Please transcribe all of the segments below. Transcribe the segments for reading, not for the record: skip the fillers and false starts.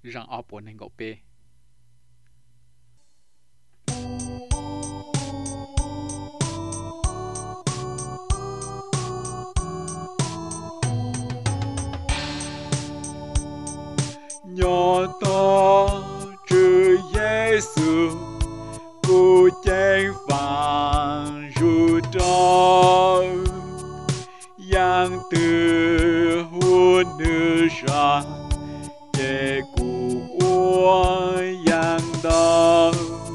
rằng ở bộ này ngộ bê nhỏ to chữ Giêsu cô chén vàng ru trao yang từ hôn nữ ra chế cụ ua yang đau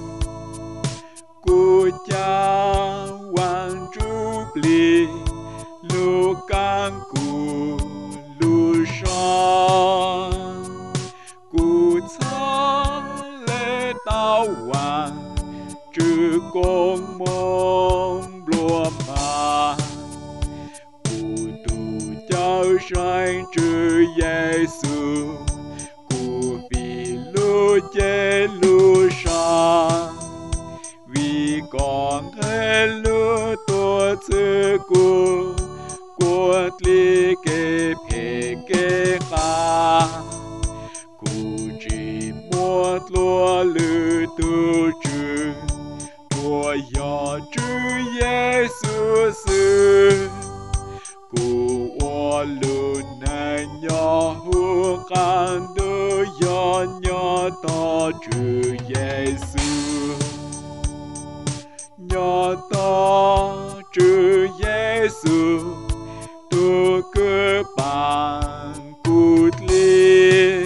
cô cha hoàng chú bì lu cang cụ lu son cụ cha lê tao hoàng chữ con mong lúa mà cụ tu cháu sang chữ Giêsu cụ vì lu chế lu sang vì con thấy lu tua chữ cụ của li kê phê kê ca cụ chỉ một lúa lư tu chữ chúa nhỏ chữ Giêsu sư cụ ô lù nè nhỏ hu can đu nhỏ nhỏ to chữ Giêsu nhỏ to chữ Giêsu tu cơ bản cút li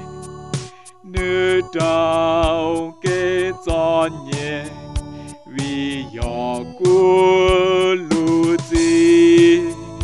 nữ trao kê cho nhẹ vì nhỏ của lũ gì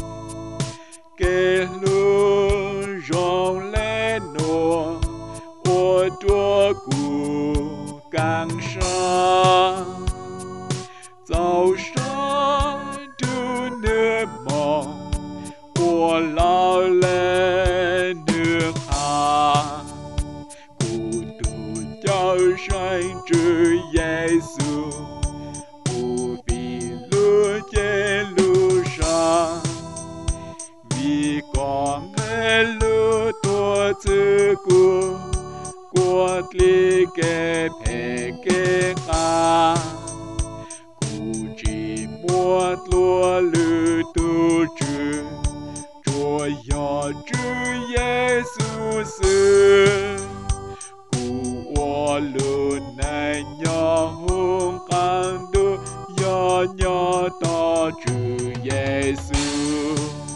kê lũ rong lên nô ô chúa cụ càng xa giàu sáng tu nước mong ô lao lên nước hà cụ tu cháu sang chữ Giêsu cụ vì lu chế lu sa vì con nghe lu tua chữ cụ của li kê phê kê ca cụ chỉ một lúa lư tu chữ chúa nhỏ chữ Giêsu sư cụ ô lù này nhỏ hung can đu nhỏ nhỏ to chữ Giêsu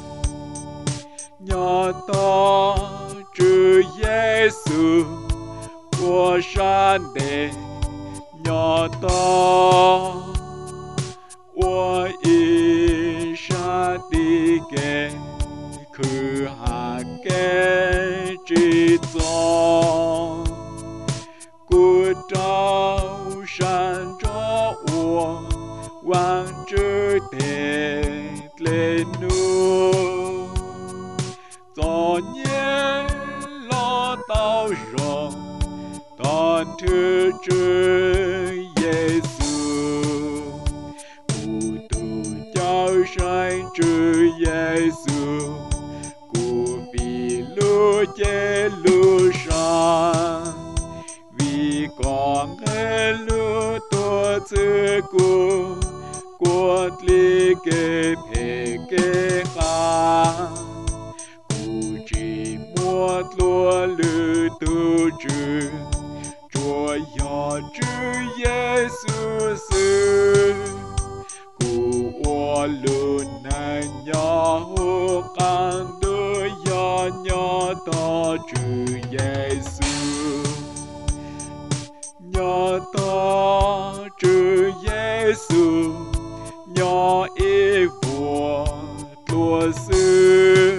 nhỏ to chữ Giêsu của san đề nhỏ to ô y sa đi kê khứ hạ kê chỉ cho cụ trao san cho ô hoàng chữ tê lên nu cho nhé lo tao rồi toàn thứ chữ Giêsu cụ tu cháu sang chữ Giêsu cụ vì lu chế lu sang vì con nghe lu tua chữ cụ của li kê phê kê ca cụ chỉ một lúa lư tu chữ chúa nhỏ chữ Giêsu sư cụ ô lù nè nhỏ hu can đu nhỏ nhỏ to chữ Giêsu nhỏ to chữ Giêsu nhỏ y vua tua sư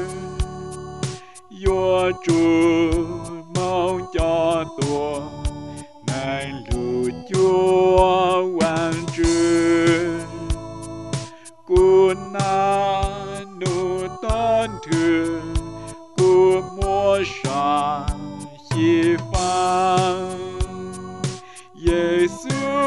yo chúa mong cho tua này lù chúa hoàng chữ cụ na nu tôn thừa cụ mua sa hi phan Giêsu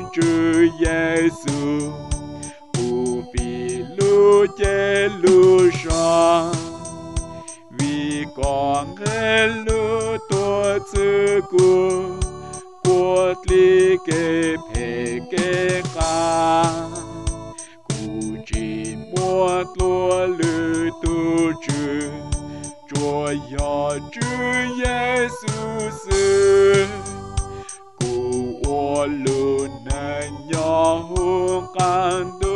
主耶稣，不必路在路上，为光的路多自顾，国里给陪给他，古今莫多路都知。主要主耶稣是，故我路能要感动。